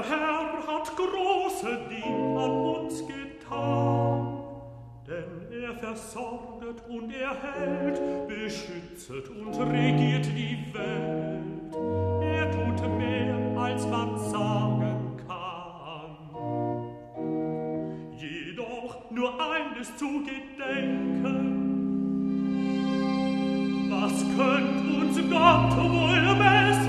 Herr hat große Dinge an uns getan, denn er versorget und erhält, beschützet und regiert die Welt. Er tut mehr, als man sagen kann. Jedoch nur eines zu gedenken: was könnt uns Gott wohl besser